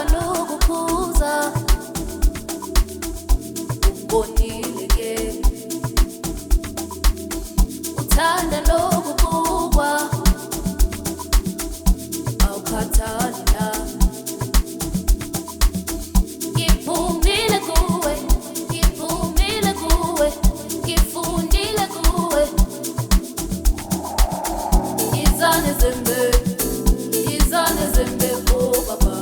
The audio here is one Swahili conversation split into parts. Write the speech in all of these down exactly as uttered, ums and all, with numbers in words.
nokuphuza ubonile ke uthanda nokubukwa awukhathali na ngiphumile kuwe ngiphumile kuwe ngifundile kuwe izane zembe izane zembe oh baba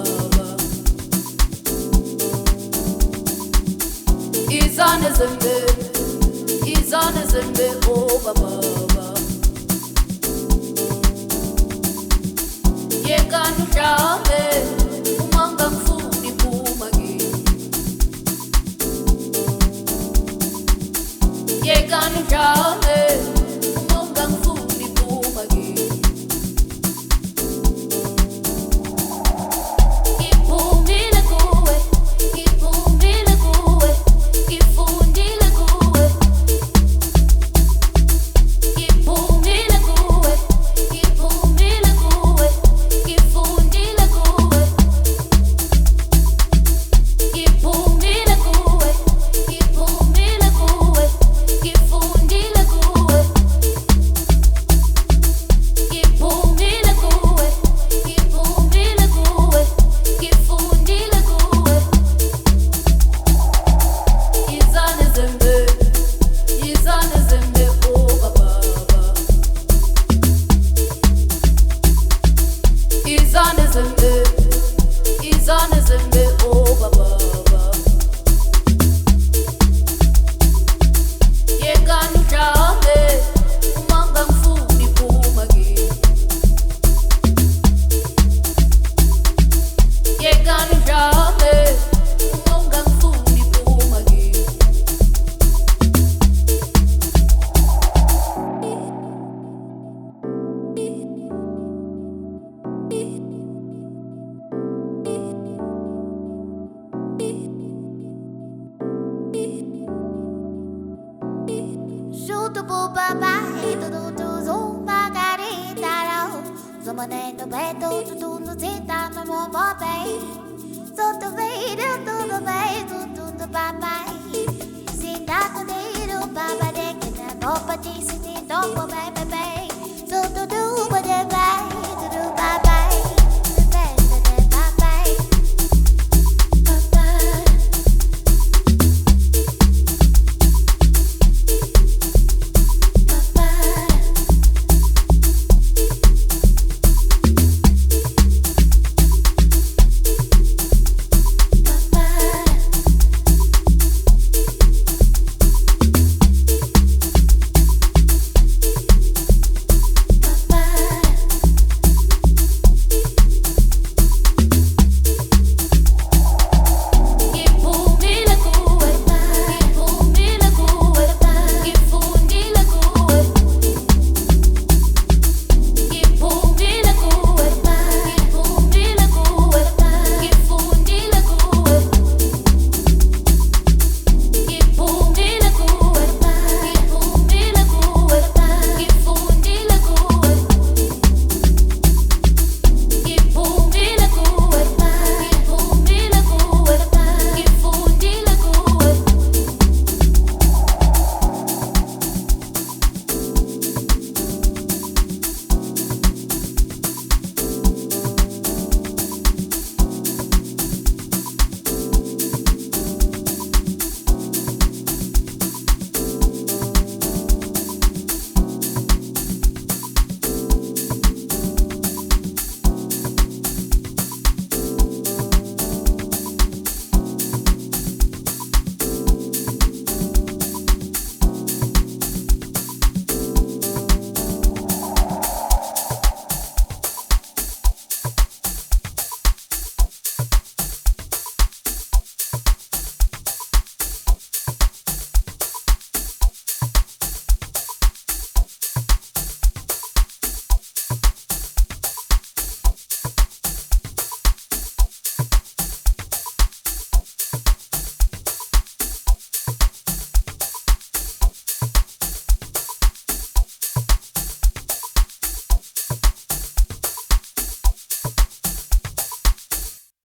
izane zembe izane zembe oh baba yekani mhlawumbe uma ngangifuni phuma kimi yekani mhlawumbe uma ngangifuni phuma kimi ngiphumile kuwe ngiphumile kuwe ngifundile kuwe ngiphumile kuwe ngiphumile kuwe ngifundile kuwe ngiphumile kuwe ngiphumile kuwe ngifundile kuwe ngiphumile kuwe ngiphumile kuwe ngifundile kuwe izane zembe izane zembe oh baba izane zembe izane zembe oh baba yekani mhlawumbe uma ngangifuni phuma kimi yekani mhlawumbe uma ungangifuni phuma kimi Junto pro papai, tudo tudo margarita, zomanendo beto, tudo zita no meu papai. Tudo bem, tudo bem, tudo papai. Se dá com dedo, papai de que não pode se te topa, bem, bem.